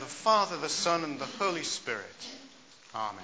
the Father, the Son, and the Holy Spirit. Amen.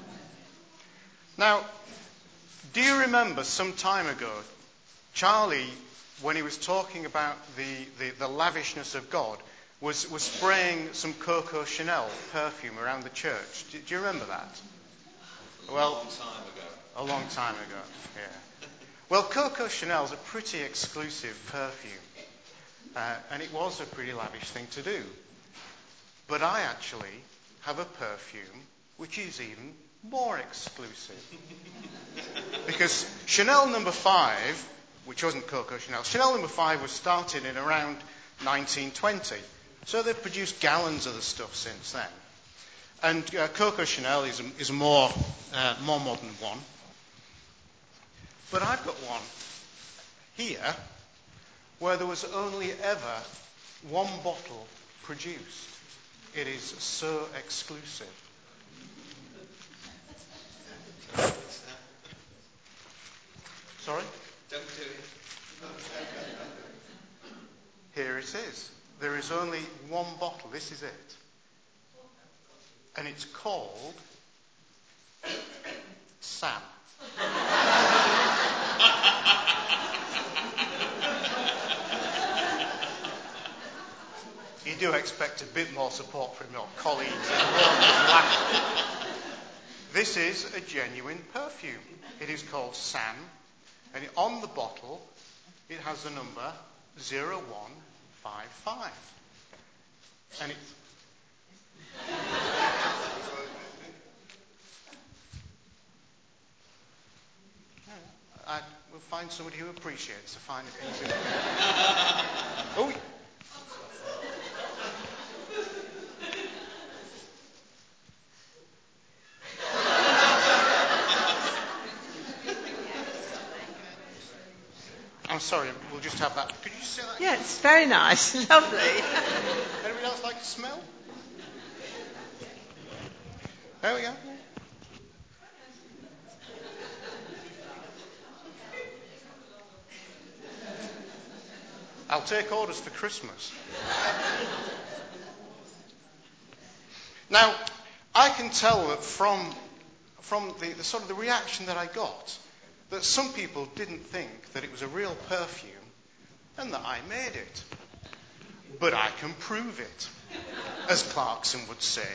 Now, do you remember some time ago, Charlie, when he was talking about the lavishness of God, was spraying some Coco Chanel perfume around the church? Do you remember that? Well, a long time ago, yeah. Well, Coco Chanel is a pretty exclusive perfume, and it was a pretty lavish thing to do. But I actually have a perfume which is even more exclusive. Because Chanel No. 5, which wasn't Coco Chanel, Chanel No. 5 was started in around 1920. So they've produced gallons of the stuff since then. And Coco Chanel is a more modern one. But I've got one here where there was only ever one bottle produced. It is so exclusive. Sorry? Don't do it. Here it is. There is only one bottle. This is it. And it's called Sam. You do expect a bit more support from your colleagues. This is a genuine perfume. It is called Sam. And on the bottle, it has the number 0155. And it's... We'll find somebody who appreciates the finer things. Oh. I'm sorry, we'll just have that. Could you just say that? Yeah, it's very nice. Lovely. Anybody else like to smell? There we go. I'll take orders for Christmas. Now, I can tell that from the sort of the reaction that I got, that some people didn't think that it was a real perfume and that I made it. But I can prove it, as Clarkson would say.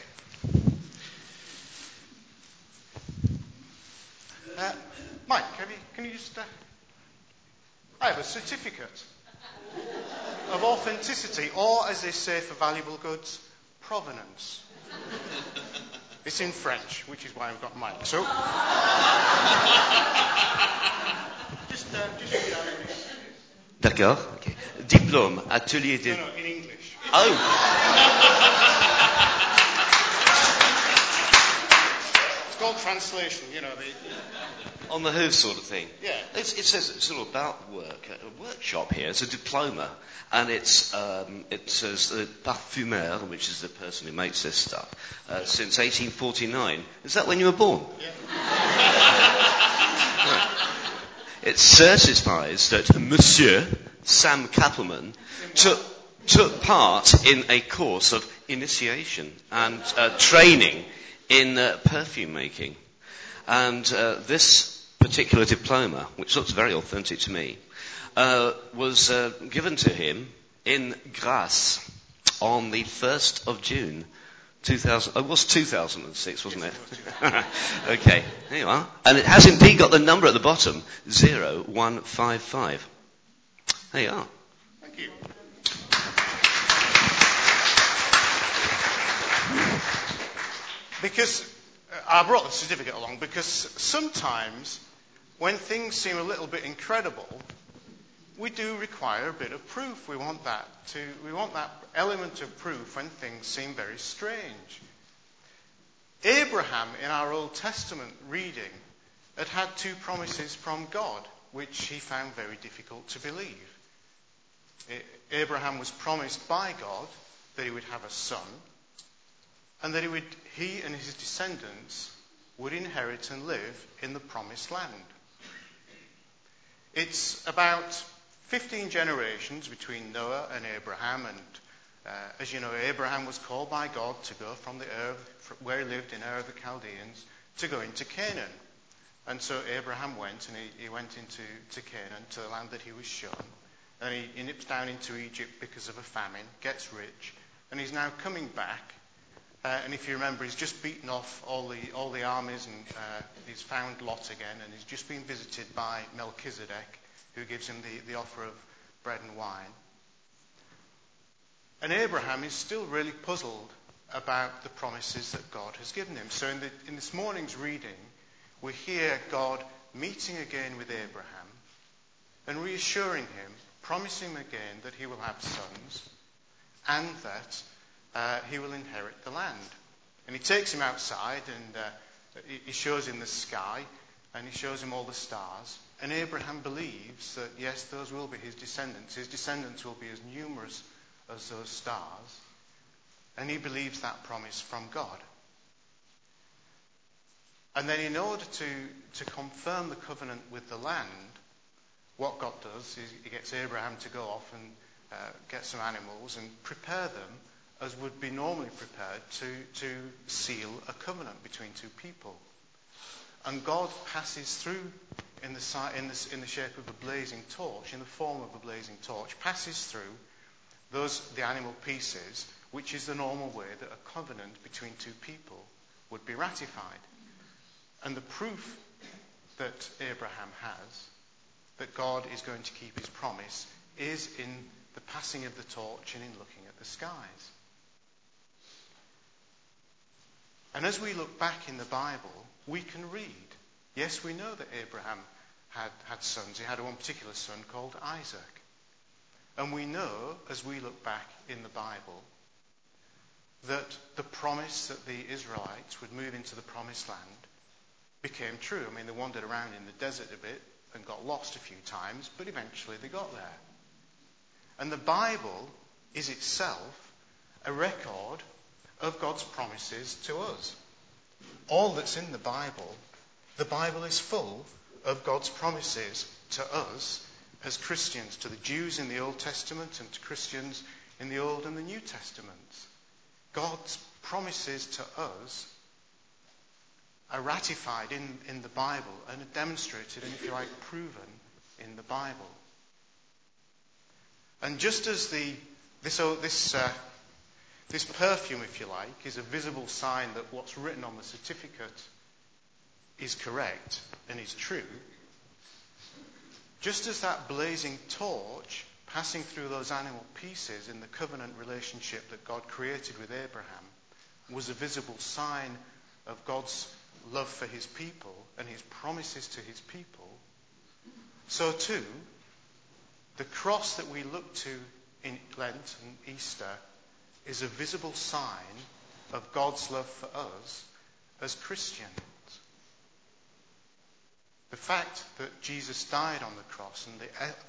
Mike, can you just... I have a certificate of authenticity, or as they say for valuable goods, provenance. It's in French, which is why I've got Mike. So, just D'accord. Okay. Diplôme, atelier de... No, in English. Oh. It's called translation, On the Who sort of thing. Yeah. It says it's all about work. A workshop here. It's a diploma, and it says the parfumeur, which is the person who makes this stuff, since 1849. Is that when you were born? Yeah. Right. It certifies that Monsieur Sam Kappelman took part in a course of initiation and training in perfume making. And this particular diploma, which looks very authentic to me, was given to him in Grasse on the 1st of June 2000. It was 2006, wasn't it? Okay, there you are. And it has indeed got the number at the bottom, 0155. There you are. Thank you. Because I brought the certificate along because sometimes when things seem a little bit incredible, we do require a bit of proof. We want that element of proof when things seem very strange. Abraham, in our Old Testament reading, had two promises from God, which he found very difficult to believe. Abraham was promised by God that he would have a son, and that he and his descendants would inherit and live in the promised land. It's about 15 generations between Noah and Abraham, As you know, Abraham was called by God to go from where he lived in Ur of the Chaldeans to go into Canaan. And so Abraham went, and he went into Canaan, to the land that he was shown. And he nips down into Egypt because of a famine, gets rich, and he's now coming back. And if you remember, he's just beaten off all the armies, and he's found Lot again, and he's just been visited by Melchizedek, who gives him the offer of bread and wine. And Abraham is still really puzzled about the promises that God has given him. So in this morning's reading, we hear God meeting again with Abraham and reassuring him, promising him again that he will have sons and that he will inherit the land. And he takes him outside, and he shows him the sky, and he shows him all the stars. And Abraham believes that, yes, those will be his descendants. His descendants will be as numerous as those stars. And he believes that promise from God. And then in order to confirm the covenant with the land, what God does is he gets Abraham to go off and get some animals and prepare them as would be normally prepared to seal a covenant between two people. And God passes through in the shape of a blazing torch, in the form of a blazing torch, passes through the animal pieces, which is the normal way that a covenant between two people would be ratified. And the proof that Abraham has that God is going to keep his promise is in the passing of the torch and in looking at the skies. And as we look back in the Bible, we can read. Yes, we know that Abraham had sons. He had one particular son called Isaac. And we know, as we look back in the Bible, that the promise that the Israelites would move into the promised land became true. I mean, they wandered around in the desert a bit and got lost a few times, but eventually they got there. And the Bible is itself a record of God's promises to us. All that's in the Bible is full of God's promises to us as Christians, to the Jews in the Old Testament and to Christians in the Old and the New Testaments. God's promises to us are ratified in the Bible and are demonstrated and, if you like, proven in the Bible. And just as this perfume, if you like, is a visible sign that what's written on the certificate is correct and is true, just as that blazing torch passing through those animal pieces in the covenant relationship that God created with Abraham was a visible sign of God's love for his people and his promises to his people, so too, the cross that we look to in Lent and Easter is a visible sign of God's love for us as Christians. The fact that Jesus died on the cross and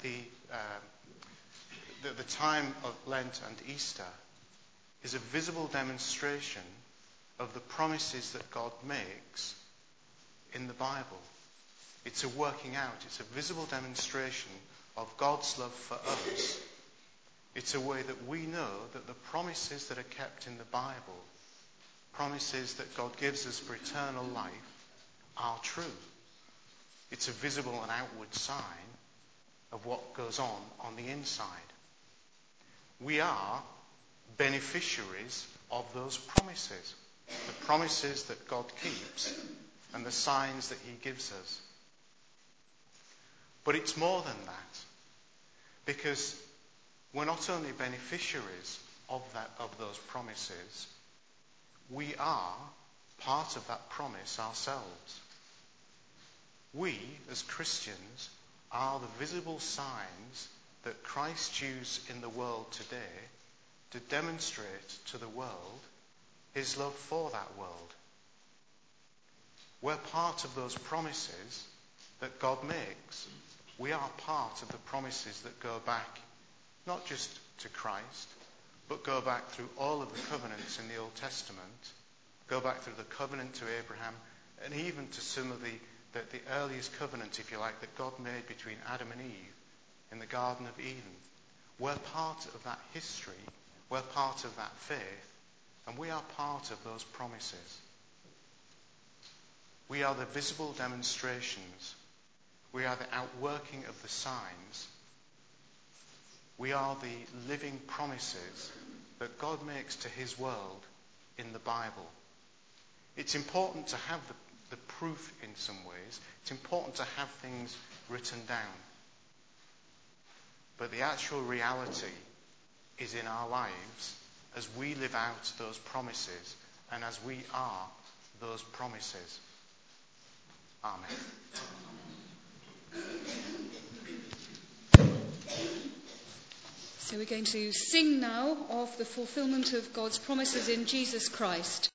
the time of Lent and Easter is a visible demonstration of the promises that God makes in the Bible. It's a working out. It's a visible demonstration of God's love for us. It's a way that we know that the promises that are kept in the Bible, promises that God gives us for eternal life, are true. It's a visible and outward sign of what goes on the inside. We are beneficiaries of those promises, the promises that God keeps and the signs that he gives us. But it's more than that, because we're not only beneficiaries of those promises, we are part of that promise ourselves. We, as Christians, are the visible signs that Christ used in the world today to demonstrate to the world his love for that world. We're part of those promises that God makes. We are part of the promises that go back not just to Christ, but go back through all of the covenants in the Old Testament, go back through the covenant to Abraham, and even to some of the earliest covenant, if you like, that God made between Adam and Eve in the Garden of Eden. We're part of that history We're part of that faith, and we are part of those promises. We are the visible demonstrations. We are the outworking of the signs. We are the living promises that God makes to his world in the Bible. It's important to have the proof in some ways. It's important to have things written down. But the actual reality is in our lives as we live out those promises and as we are those promises. Amen. So we're going to sing now of the fulfillment of God's promises in Jesus Christ.